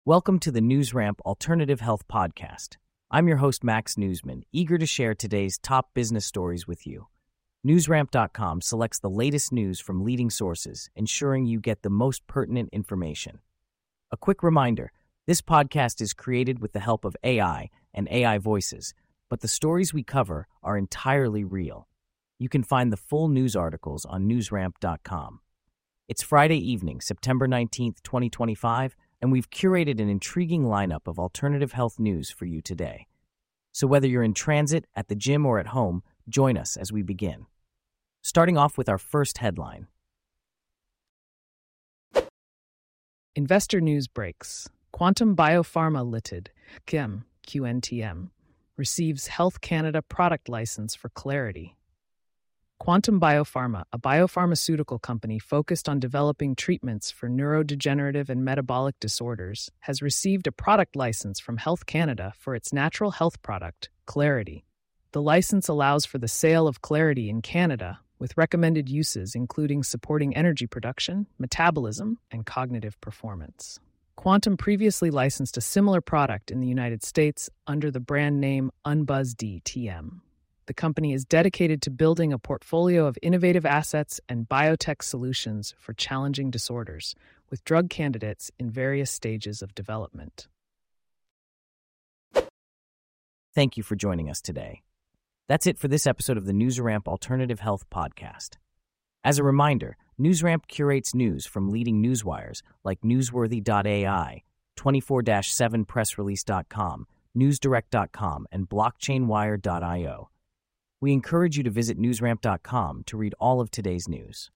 Welcome to the NewsRamp Alternative Health Podcast. I'm your host, Max Newsman, eager to share today's top business stories with you. NewsRamp.com selects the latest news from leading sources, ensuring you get the most pertinent information. A quick reminder, this podcast is created with the help of AI and AI voices, but the stories we cover are entirely real. You can find the full news articles on NewsRamp.com. It's Friday evening, September 19th, 2025, and we've curated an intriguing lineup of alternative health news for you today. So whether you're in transit, at the gym, or at home, join us as we begin. Starting off with our first headline. Investor news breaks. Quantum Biopharma Ltd, QNTM, receives Health Canada product license for Clarity. Quantum Biopharma, a biopharmaceutical company focused on developing treatments for neurodegenerative and metabolic disorders, has received a product license from Health Canada for its natural health product, Clarity. The license allows for the sale of Clarity in Canada, with recommended uses including supporting energy production, metabolism, and cognitive performance. Quantum previously licensed a similar product in the United States under the brand name UnbuzzD-TM. The company is dedicated to building a portfolio of innovative assets and biotech solutions for challenging disorders, with drug candidates in various stages of development. Thank you for joining us today. That's it for this episode of the NewsRamp Alternative Health Podcast. As a reminder, NewsRamp curates news from leading newswires like Newsworthy.ai, 24-7pressrelease.com, NewsDirect.com, and BlockchainWire.io. We encourage you to visit newsramp.com to read all of today's news.